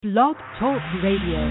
Blog Talk Radio.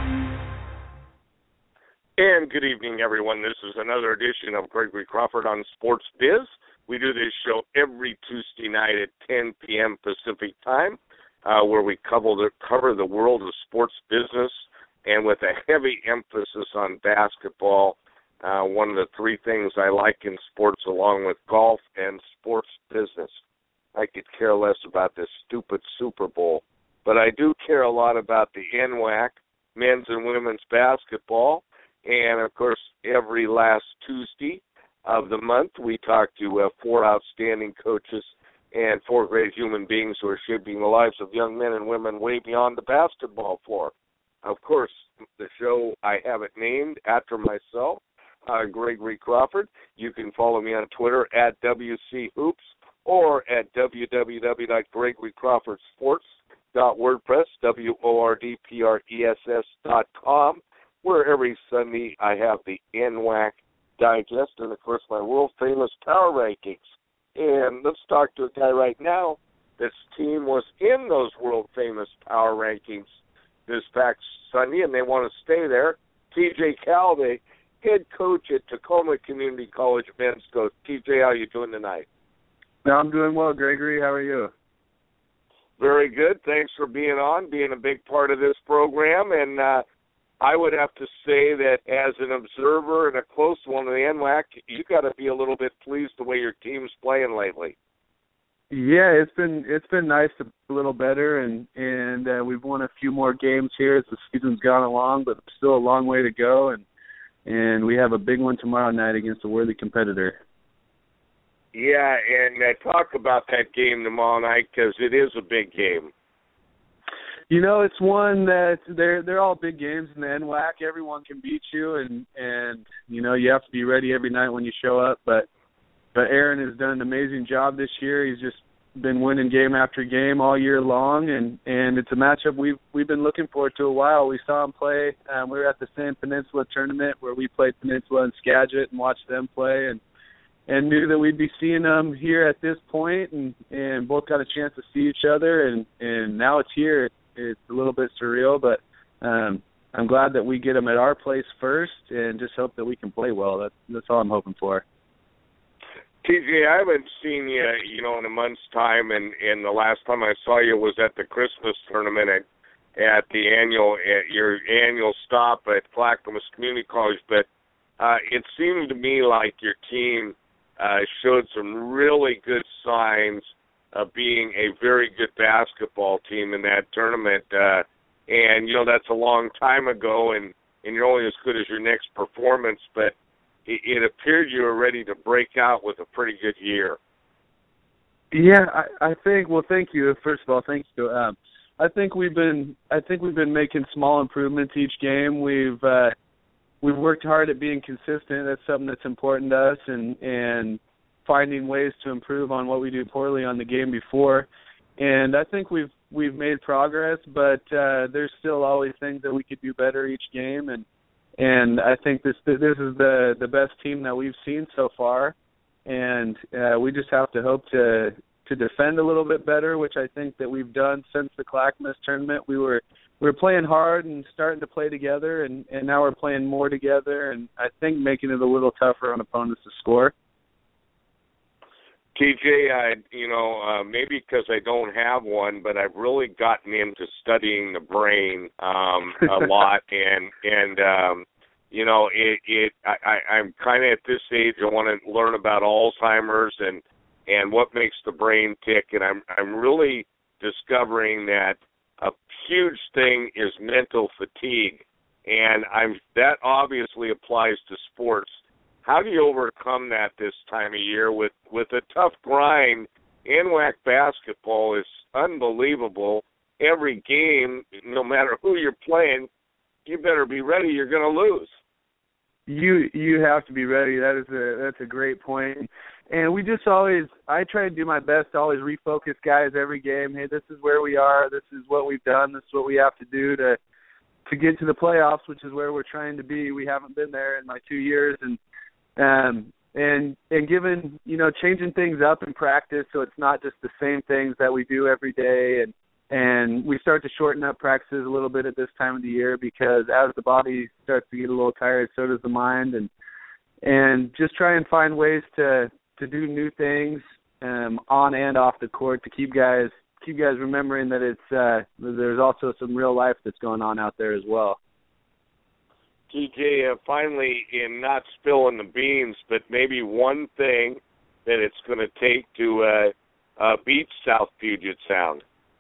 And good evening, everyone. This is another edition of Gregory Crawford on Sports Biz. We do this show every Tuesday night at 10 p.m. Pacific time, where we cover the world of sports business, and with a heavy emphasis on basketball, one of the three things I like in sports, along with golf and sports business. I could care less about this stupid Super Bowl, but I do care a lot about the NWAC, men's and women's basketball, and, of course, every last Tuesday of the month, we talk to four outstanding coaches and four great human beings who are shaping the lives of young men and women way beyond the basketball floor. Of course, the show, I have it named after myself, Gregory Crawford. You can follow me on Twitter at WC Hoops or at www.gregorycrawfordsports.wordpress, WORDPRESS.com, where every Sunday I have the NWAC Digest and, of course, my world-famous power rankings. And let's talk to a guy right now. This team was in those world-famous power rankings this past Sunday, and they want to stay there. TJ Calvé, head coach at Tacoma Community College men's coach. TJ, how are you doing tonight? I'm doing well, Gregory. How are you? Very good. Thanks for being on, being a big part of this program. And I would have to say that as an observer and a close one of the NWAC, you got to be a little bit pleased the way your team's playing lately. Yeah, it's been nice to be a little better, and we've won a few more games here as the season's gone along, but still a long way to go, and we have a big one tomorrow night against a worthy competitor. Yeah, and talk about that game tomorrow night, because it is a big game. You know, it's one that they're all big games in the NWAC. Everyone can beat you, and you know, you have to be ready every night when you show up. But Aaron has done an amazing job this year. He's just been winning game after game all year long, and it's a matchup we've been looking forward to a while. We saw him play. We were at the San Peninsula tournament where we played Peninsula and Skagit and watched them play, and knew that we'd be seeing them here at this point, and both got a chance to see each other, and now it's here. It's a little bit surreal, but I'm glad that we get them at our place first, and just hope that we can play well. That's all I'm hoping for. TJ, I haven't seen you, in a month's time, and the last time I saw you was at the Christmas tournament at your annual stop at Clackamas Community College. But it seemed to me like your team showed some really good signs of being a very good basketball team in that tournament. And, that's a long time ago, and you're only as good as your next performance, but it appeared you were ready to break out with a pretty good year. Yeah, I think. Well, thank you. First of all, thank you. I think we've been making small improvements each game. We've worked hard at being consistent. That's something that's important to us, and finding ways to improve on what we do poorly on the game before. And I think we've made progress, but there's still always things that we could do better each game. And I think this is the best team that we've seen so far. And we just have to hope to defend a little bit better, which I think that we've done since the Clackamas tournament. We were playing hard and starting to play together, and now we're playing more together, and I think making it a little tougher on opponents to score. TJ, maybe because I don't have one, but I've really gotten into studying the brain a lot, I'm kind of at this age. I want to learn about Alzheimer's and what makes the brain tick, and I'm really discovering that a huge thing is mental fatigue, and that obviously applies to sports. How do you overcome that this time of year with a tough grind? NWAC basketball is unbelievable. Every game, no matter who you're playing, you better be ready. You're going to lose. You have to be ready. That's a great point. And we just I try to do my best to always refocus guys every game. Hey, this is where we are. This is what we've done. This is what we have to do to get to the playoffs, which is where we're trying to be. We haven't been there in my 2 years, and given, changing things up in practice so it's not just the same things that we do every day, And we start to shorten up practices a little bit at this time of the year because as the body starts to get a little tired, so does the mind, and just try and find ways to do new things on and off the court to keep guys remembering that it's there's also some real life that's going on out there as well. TJ, finally, in not spilling the beans, but maybe one thing that it's going to take to beat South Puget Sound.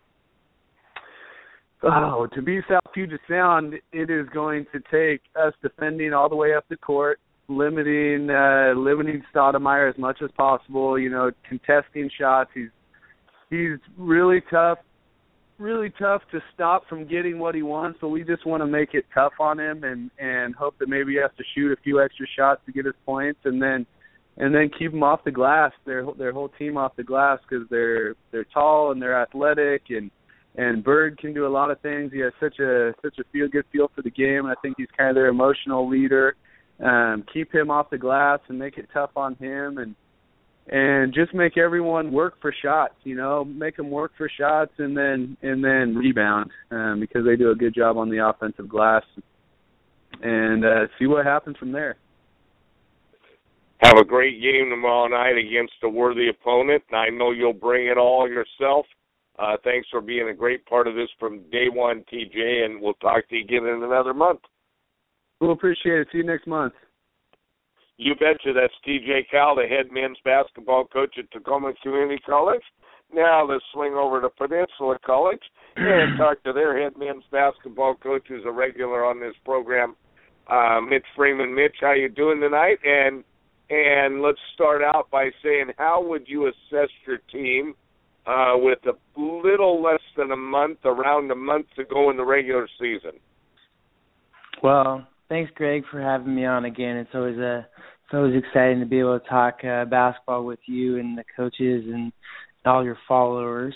Oh, to beat South Puget Sound, it is going to take us defending all the way up the court, limiting Stoudemire as much as possible. Contesting shots. He's really tough to stop from getting what he wants. But we just want to make it tough on him and hope that maybe he has to shoot a few extra shots to get his points, and then keep them off the glass. Their whole team off the glass because they're tall and they're athletic and Bird can do a lot of things. He has such a good feel for the game, and I think he's kind of their emotional leader. Keep him off the glass and make it tough on him, and just make everyone work for shots. Make them work for shots and then rebound because they do a good job on the offensive glass, and see what happens from there. Have a great game tomorrow night against a worthy opponent. I know you'll bring it all yourself. Thanks for being a great part of this from day one, TJ, and we'll talk to you again in another month. We'll appreciate it. See you next month. You betcha. That's TJ Cal, the head men's basketball coach at Tacoma Community College. Now let's swing over to Peninsula College and talk to their head men's basketball coach, who's a regular on this program, Mitch Freeman. Mitch, how you doing tonight? And let's start out by saying, how would you assess your team with a little less than around a month to go in the regular season? Well, thanks, Greg, for having me on again. It's always exciting to be able to talk basketball with you and the coaches and all your followers.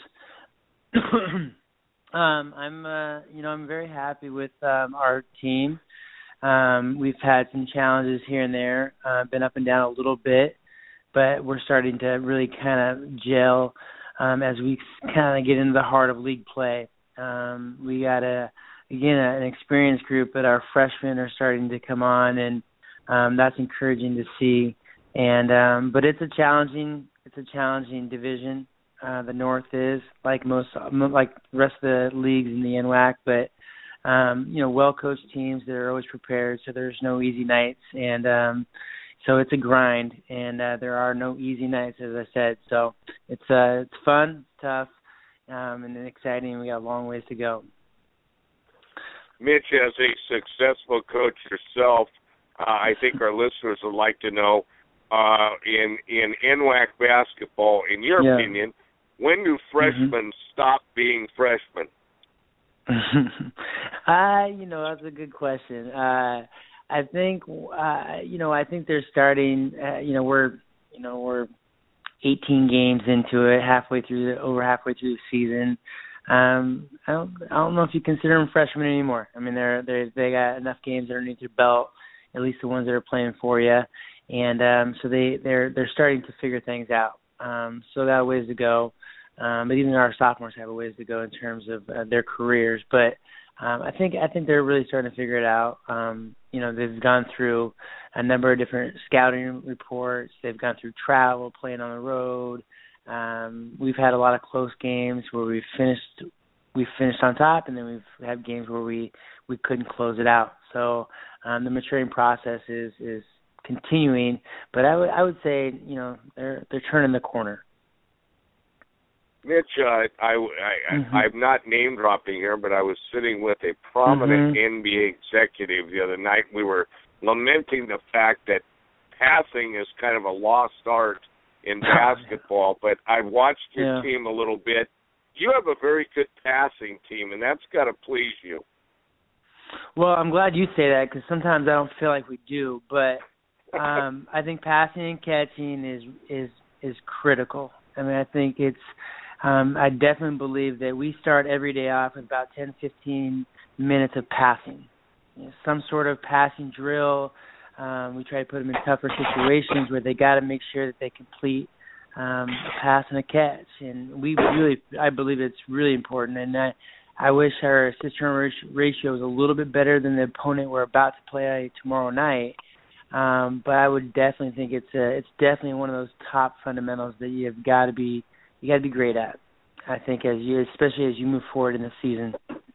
I'm very happy with our team. We've had some challenges here and there, been up and down a little bit, but we're starting to really kind of gel as we kind of get into the heart of league play. We got an experienced group, but our freshmen are starting to come on, and that's encouraging to see. And but it's a challenging division. The North is like the rest of the leagues in the NWAC, but well-coached teams that are always prepared, so there's no easy nights, and so it's a grind, and there are no easy nights, as I said. So it's fun, tough, and exciting. We got a long ways to go. Mitch, as a successful coach yourself, I think our listeners would like to know, in NWAC basketball, in your opinion, when do freshmen stop being freshmen? That's a good question. I think they're starting. We're 18 games into it, over halfway through the season. I don't know if you consider them freshmen anymore. I mean, they got enough games underneath their belt, at least the ones that are playing for you, and so they're starting to figure things out. So they have ways to go. But even our sophomores have a ways to go in terms of their careers. But I think they're really starting to figure it out. They've gone through a number of different scouting reports. They've gone through travel, playing on the road. We've had a lot of close games where we finished on top, and then we've had games where we couldn't close it out. So the maturing process is continuing. But I would say they're turning the corner. Mitch, I'm not name dropping here, but I was sitting with a prominent NBA executive the other night. We were lamenting the fact that passing is kind of a lost art in basketball, but I've watched your team a little bit. You have a very good passing team, and that's got to please you. Well, I'm glad you say that because sometimes I don't feel like we do, but I think passing and catching is critical. I mean, I think it's I definitely believe that we start every day off with about 10, 15 minutes of passing. Some sort of passing drill. We try to put them in tougher situations where they got to make sure that they complete a pass and a catch. And I believe it's really important. And I wish our assist-turnover ratio was a little bit better than the opponent we're about to play tomorrow night. But I would definitely think it's definitely one of those top fundamentals that you've got to be great at. I think especially as you move forward in the season.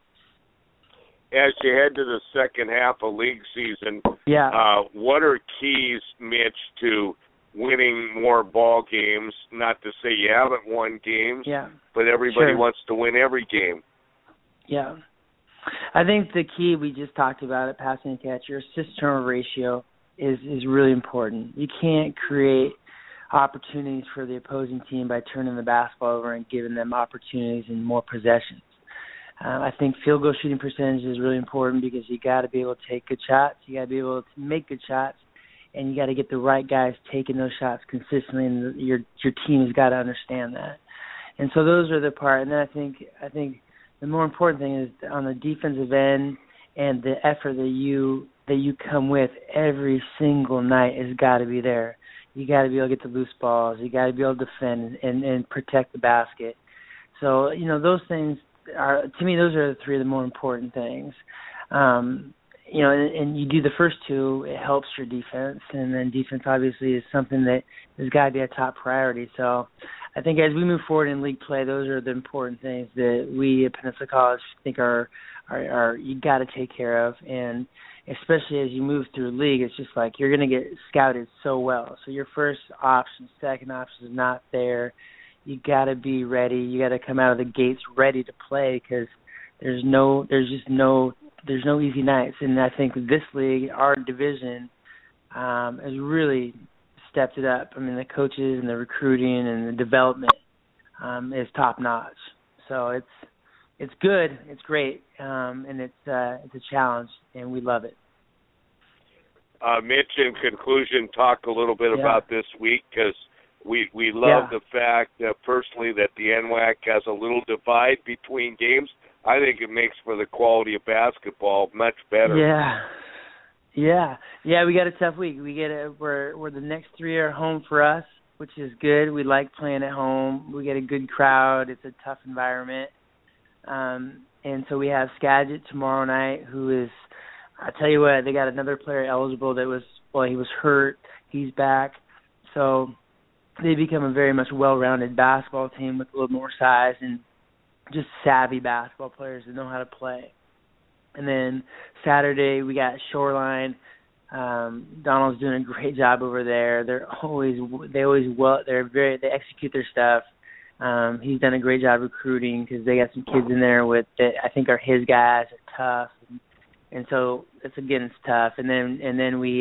As you head to the second half of league season, what are keys, Mitch, to winning more ball games? Not to say you haven't won games, but everybody wants to win every game. Yeah. I think the key we just talked about at passing and catch, your assist-turnover ratio is really important. You can't create opportunities for the opposing team by turning the basketball over and giving them opportunities and more possessions. I think field goal shooting percentage is really important because you got to be able to take good shots, you got to be able to make good shots, and you got to get the right guys taking those shots consistently, and your team has got to understand that. And so those are the part. And then I think the more important thing is on the defensive end and the effort that you come with every single night has got to be there. You got to be able to get the loose balls. You got to be able to defend and protect the basket. So, those things are, to me, those are the three of the more important things. And you do the first two, it helps your defense. And then defense obviously is something that has got to be a top priority. So I think as we move forward in league play, those are the important things that we at Peninsula College think are you got to take care of. And especially as you move through league, it's just like you're going to get scouted so well. So your first option, second option is not there. You got to be ready. You got to come out of the gates ready to play because there's no easy nights. And I think this league, our division, has really stepped it up. I mean, the coaches and the recruiting and the development is top notch. So it's good, it's great, and it's a challenge, and we love it. Mitch, in conclusion, talk a little bit about this week because we love the fact, personally, that the NWAC has a little divide between games. I think it makes for the quality of basketball much better. Yeah, we got a tough week. We're the next three are home for us, which is good. We like playing at home. We get a good crowd. It's a tough environment. And so we have Skagit tomorrow night, who is, I tell you what, they got another player eligible he was hurt. He's back. So they become a very much well-rounded basketball team with a little more size and just savvy basketball players that know how to play. And then Saturday we got Shoreline. Donald's doing a great job over there. They execute their stuff. He's done a great job recruiting because they got some kids in there that I think are his guys, are tough, and so it's tough. And then we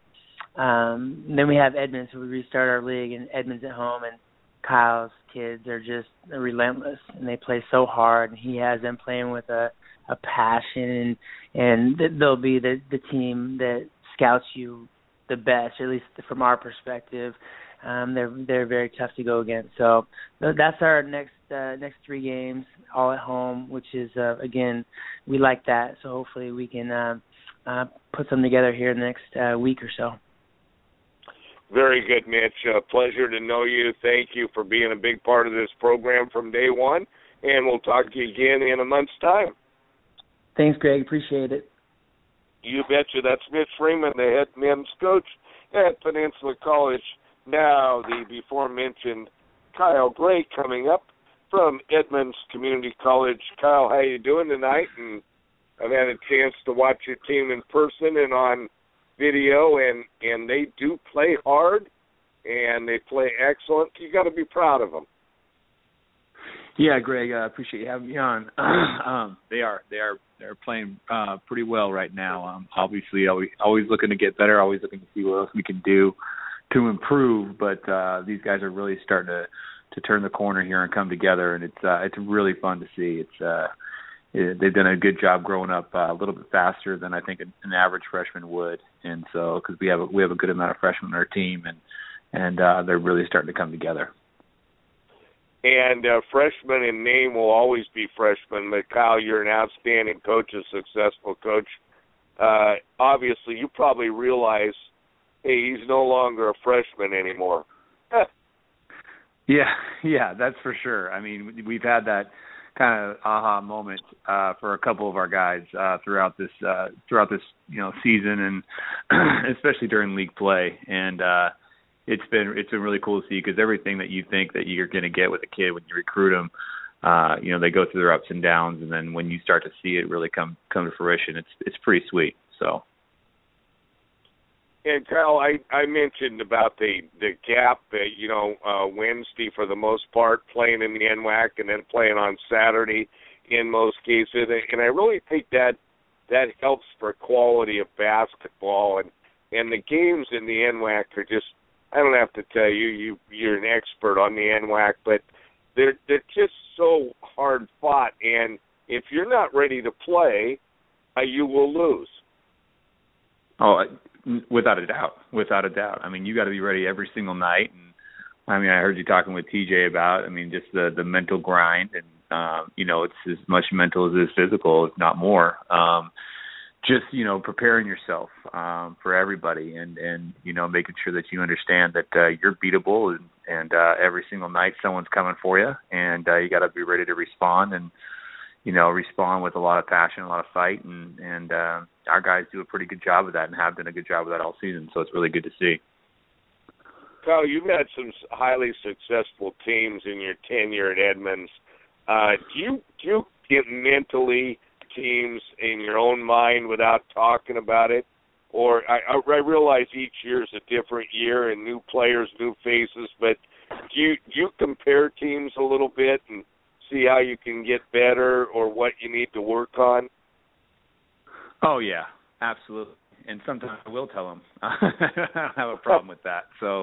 have Edmonds, so we restart our league, and Edmonds at home, and Kyle's kids are just relentless, and they play so hard, and he has them playing with a passion, and they'll be the team that scouts you the best, at least from our perspective. They're very tough to go against. So that's our next three games, all at home, which is again, we like that. So hopefully we can put some together here in the next week or so. Very good, Mitch. Pleasure to know you. Thank you for being a big part of this program from day one, and we'll talk to you again in a month's time. Thanks, Greg. Appreciate it. You betcha. That's Mitch Freeman, the head men's coach at Peninsula College. Now, the before-mentioned Kyle Gray coming up from Edmonds Community College. Kyle, how you doing tonight? And I've had a chance to watch your team in person and on video, and they do play hard, and they play excellent. You got to be proud of them. Yeah, Greg, I appreciate you having me on. They're playing pretty well right now. Obviously, always looking to get better, always looking to see what else we can do to improve, but these guys are really starting to turn the corner here and come together, and it's really fun to see. They've done a good job growing up a little bit faster than I think an average freshman would, and so because we have a good amount of freshmen on our team, and they're really starting to come together. And freshmen in name will always be freshmen, but Kyle, you're an outstanding coach, a successful coach. Obviously, you probably realize, hey, he's no longer a freshman anymore. Yeah, that's for sure. I mean, we've had that kind of aha moment for a couple of our guys throughout this season, and especially during league play. And it's been really cool to see, because everything that you think that you're going to get with a kid when you recruit them, they go through their ups and downs, and then when you start to see it really come to fruition, it's pretty sweet. So. And Kyle, I mentioned about the gap, Wednesday for the most part, playing in the NWAC and then playing on Saturday in most cases. And I really think that helps for quality of basketball. And the games in the NWAC are just, I don't have to tell you, you're an expert on the NWAC, but they're just so hard fought. And if you're not ready to play, you will lose. Oh, without a doubt. I mean, you got to be ready every single night. And I mean, I heard you talking with TJ about, just the mental grind, and it's as much mental as it is physical, if not more. Just preparing yourself for everybody, and making sure that you understand that you're beatable, and every single night someone's coming for you, and you got to be ready to respond, and respond with a lot of passion, a lot of fight, and our guys do a pretty good job of that, and have done a good job of that all season. So it's really good to see. Kyle, you've had some highly successful teams in your tenure at Edmonds. Do you get mentally teams in your own mind without talking about it? Or I realize each year is a different year and new players, new faces, but do you compare teams a little bit and see how you can get better or what you need to work on? Oh, yeah, absolutely. And sometimes I will tell them. I don't have a problem with that. So,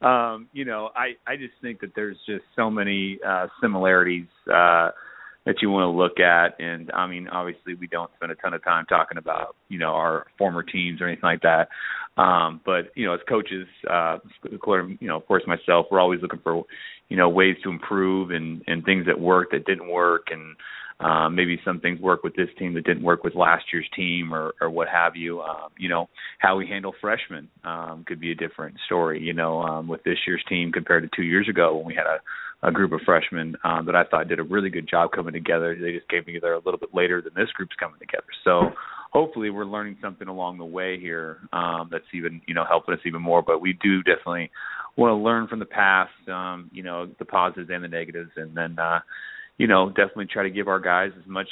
I just think that there's just so many similarities that you want to look at. And, obviously we don't spend a ton of time talking about, our former teams or anything like that. But, as coaches, of course myself, we're always looking for, ways to improve and things that work that didn't work, and maybe some things work with this team that didn't work with last year's team, or what have you. How we handle freshmen could be a different story, with this year's team compared to 2 years ago when we had a group of freshmen that I thought did a really good job coming together. They just came together a little bit later than this group's coming together. So hopefully we're learning something along the way here that's even, helping us even more. But we do definitely want to learn from the past, the positives and the negatives, and then, definitely try to give our guys as much,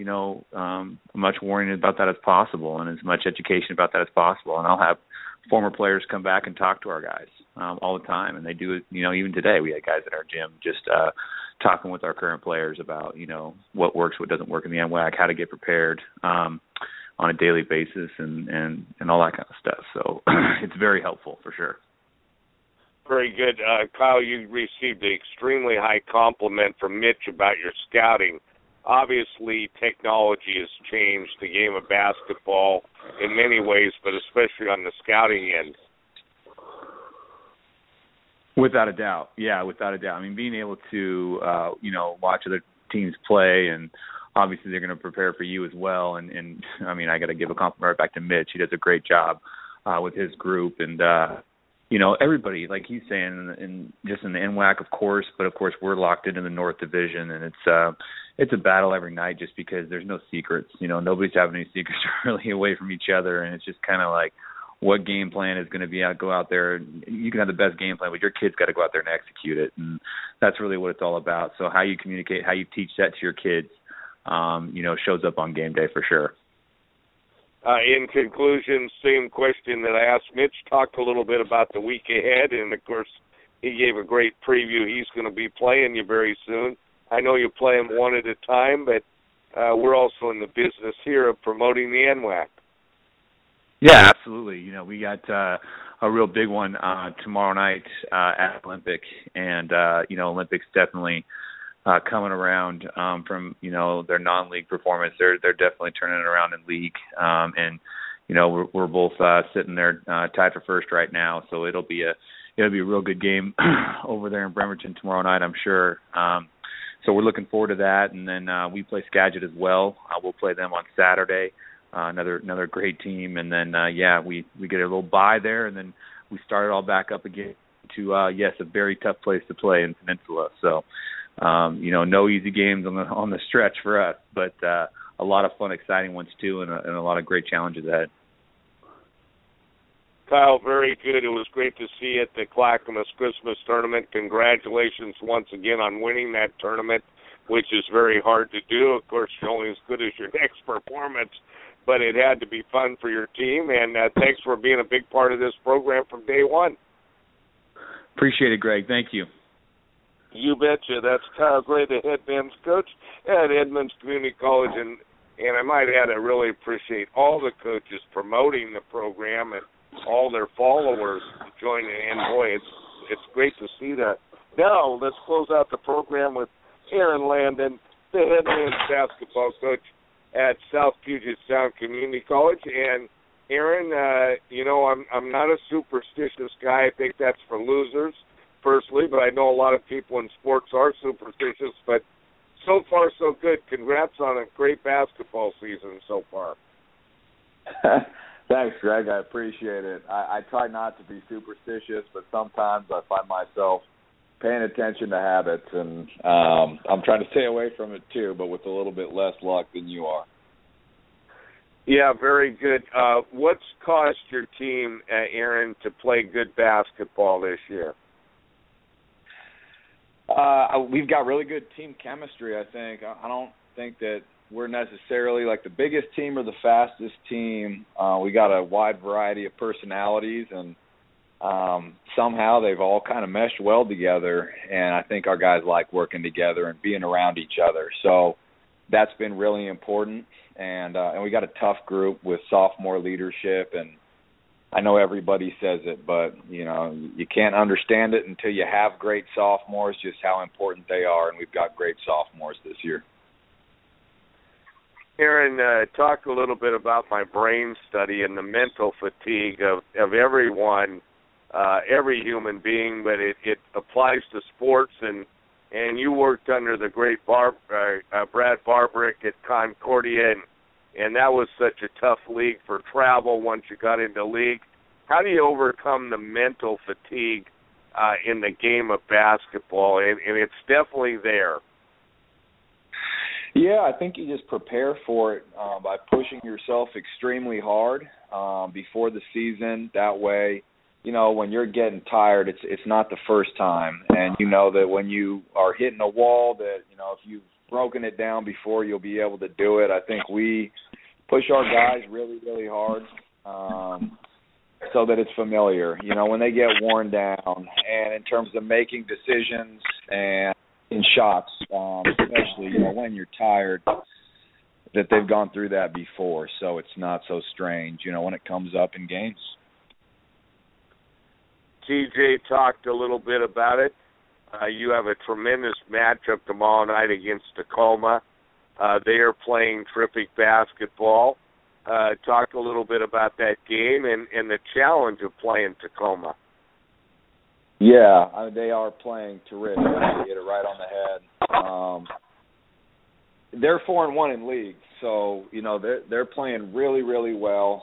much warning about that as possible, and as much education about that as possible. And I'll have former players come back and talk to our guys all the time, and they do it. Even today we had guys at our gym just talking with our current players about what works, what doesn't work in the NWAC, how to get prepared on a daily basis, and all that kind of stuff. So it's very helpful for sure. Very good. Kyle, you received an extremely high compliment from Mitch about your scouting. Obviously, technology has changed the game of basketball in many ways, but especially on the scouting end. Without a doubt. Yeah, without a doubt. Being able to, watch other teams play, and obviously they're going to prepare for you as well. And I got to give a compliment right back to Mitch. He does a great job with his group, and everybody, like he's saying, and just in the NWAC, of course, but of course we're locked into the North Division, and it's a battle every night just because there's no secrets. Nobody's having any secrets really away from each other, and it's just kind of like what game plan is going to be go out there. You can have the best game plan, but your kid's got to go out there and execute it, and that's really what it's all about. So how you communicate, how you teach that to your kids, shows up on game day for sure. In conclusion, same question that I asked Mitch. Talked a little bit about the week ahead, and, of course, he gave a great preview. He's going to be playing you very soon. I know you play him one at a time, but we're also in the business here of promoting the NWAC. Yeah, absolutely. We got a real big one tomorrow night at Olympic, and, Olympic's definitely coming around from, their non-league performance. They're definitely turning it around in league. And, we're both sitting there tied for first right now. So it'll be a real good game over there in Bremerton tomorrow night, I'm sure. So we're looking forward to that. And then we play Skagit as well. We'll play them on Saturday. Another great team. And then, we get a little bye there, and then we start it all back up again to a very tough place to play in Peninsula. So, no easy games on the stretch for us, but a lot of fun, exciting ones too, and a lot of great challenges ahead. Kyle, very good. It was great to see you at the Clackamas Christmas Tournament. Congratulations once again on winning that tournament, which is very hard to do. Of course, you're only as good as your next performance, but it had to be fun for your team, and thanks for being a big part of this program from day one. Appreciate it, Greg. Thank you. You betcha. That's Kyle Gray, the head men's coach at Edmonds Community College, and I might add, I really appreciate all the coaches promoting the program and all their followers joining in. Boy, it's great to see that. Now, let's close out the program with Aaron Landon, the head men's basketball coach at South Puget Sound Community College. And Aaron, I'm not a superstitious guy. I think that's for losers, personally, but I know a lot of people in sports are superstitious. But so far, so good. Congrats on a great basketball season so far. Thanks, Greg. I appreciate it. I try not to be superstitious, but sometimes I find myself paying attention to habits, and I'm trying to stay away from it too, but with a little bit less luck than you are. Yeah, very good. What's caused your team, Aaron, to play good basketball this year? We've got really good team chemistry, I think. I don't think that we're necessarily like the biggest team or the fastest team. We got a wide variety of personalities, and somehow they've all kind of meshed well together, and I think our guys like working together and being around each other. So that's been really important, and we got a tough group with sophomore leadership, and I know everybody says it, but, you can't understand it until you have great sophomores, just how important they are, and we've got great sophomores this year. Aaron, talk a little bit about my brain study and the mental fatigue of everyone, every human being, but it applies to sports, and you worked under the great Brad Barbrick at Concordia, and that was such a tough league for travel once you got into league. How do you overcome the mental fatigue in the game of basketball? And it's definitely there. Yeah, I think you just prepare for it by pushing yourself extremely hard before the season. That way, when you're getting tired, it's not the first time. And you know that when you are hitting a wall that, if you've broken it down before, you'll be able to do it. I think we push our guys really, really hard so that it's familiar. When they get worn down, and in terms of making decisions and in shots, especially, when you're tired, that they've gone through that before, so it's not so strange, when it comes up in games. TJ talked a little bit about it. You have a tremendous matchup tomorrow night against Tacoma. They are playing terrific basketball. Talk a little bit about that game and the challenge of playing Tacoma. Yeah, they are playing terrific. You hit it right on the head. They're 4-1 in league, so they're playing really, really well.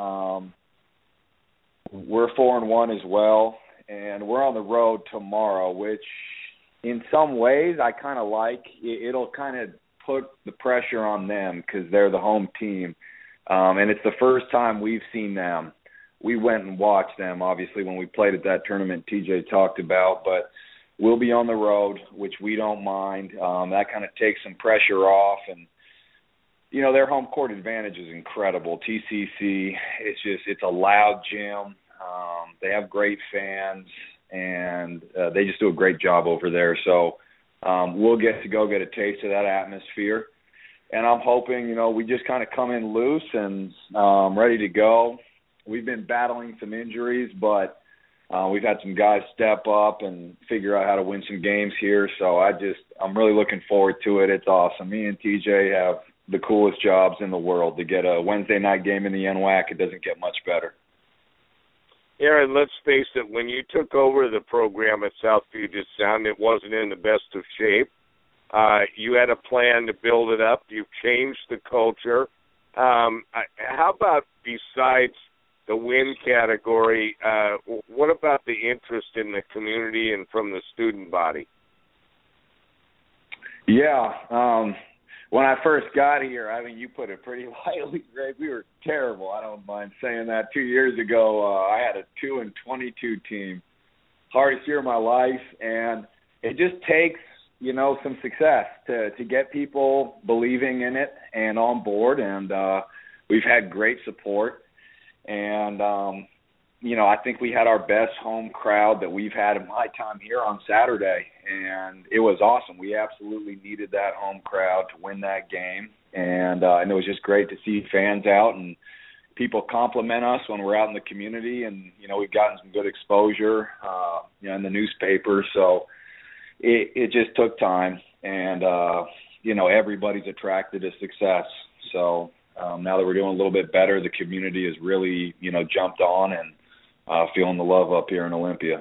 We're 4-1 as well, and we're on the road tomorrow, which in some ways I kind of like. It'll kind of put the pressure on them because they're the home team, and it's the first time we've seen them. We went and watched them, obviously, when we played at that tournament TJ talked about, but we'll be on the road, which we don't mind. That kind of takes some pressure off, and, their home court advantage is incredible. TCC, it's a loud gym. They have great fans, and they just do a great job over there. So we'll get to go get a taste of that atmosphere. And I'm hoping, we just kind of come in loose and ready to go. We've been battling some injuries, but we've had some guys step up and figure out how to win some games here. So I'm really looking forward to it. It's awesome. Me and TJ have the coolest jobs in the world. To get a Wednesday night game in the NWAC, it doesn't get much better. Aaron, let's face it, when you took over the program at South Puget Sound, it wasn't in the best of shape. You had a plan to build it up. You've changed the culture. How about besides the win category. What about the interest in the community and from the student body? Yeah. When I first got here, I mean, you put it pretty lightly, Greg. We were terrible. I don't mind saying that. 2 years ago, I had a 2-22 team. Hardest year of my life. And it just takes, some success to get people believing in it and on board. And we've had great support. And, I think we had our best home crowd that we've had in my time here on Saturday, and it was awesome. We absolutely needed that home crowd to win that game, and it was just great to see fans out and people compliment us when we're out in the community, and, we've gotten some good exposure, in the newspaper, so it just took time, and, everybody's attracted to success, so now that we're doing a little bit better, the community has really, jumped on and feeling the love up here in Olympia.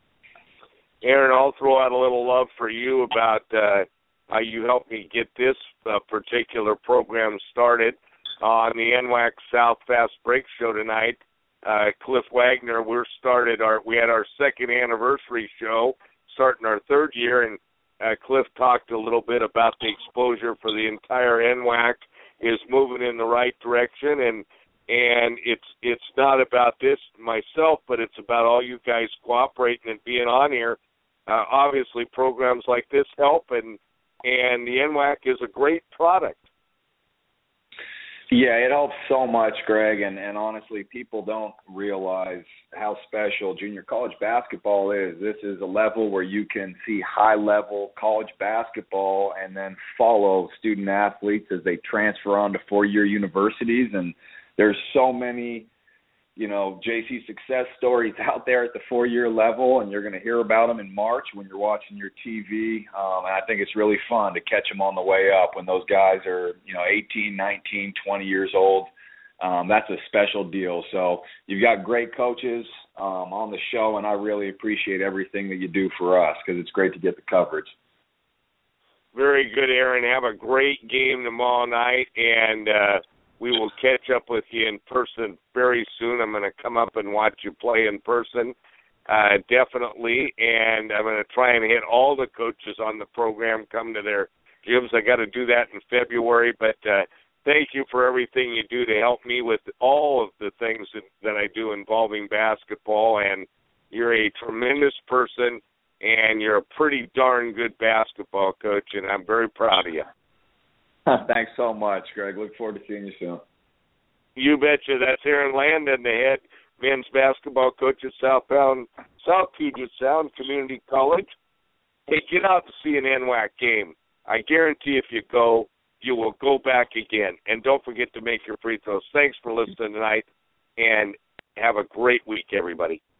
Aaron, I'll throw out a little love for you about how you helped me get this particular program started on the NWAC South Fast Break Show tonight. Cliff Wagner, we had our second anniversary show, starting our third year, and Cliff talked a little bit about the exposure for the entire NWAC is moving in the right direction, and it's not about this myself, but it's about all you guys cooperating and being on here. Obviously, programs like this help, and the NWAC is a great product. Yeah, it helps so much, Greg, and honestly, people don't realize how special junior college basketball is. This is a level where you can see high-level college basketball and then follow student athletes as they transfer on to four-year universities, and there's so many, JC success stories out there at the four-year level, and you're going to hear about them in March when you're watching your TV. And I think it's really fun to catch them on the way up when those guys are, 18, 19, 20 years old. That's a special deal. So you've got great coaches on the show, and I really appreciate everything that you do for us because it's great to get the coverage. Very good, Aaron. Have a great game tomorrow night, and we will catch up with you in person very soon. I'm going to come up and watch you play in person, definitely. And I'm going to try and hit all the coaches on the program, come to their gyms. I got to do that in February. But thank you for everything you do to help me with all of the things that I do involving basketball. And you're a tremendous person, and you're a pretty darn good basketball coach, and I'm very proud of you. Thanks so much, Greg. Look forward to seeing you soon. You betcha. That's Aaron Landon, the head men's basketball coach at South Puget Sound Community College. Hey, get out to see an NWAC game. I guarantee if you go, you will go back again. And don't forget to make your free throws. Thanks for listening tonight, and have a great week, everybody.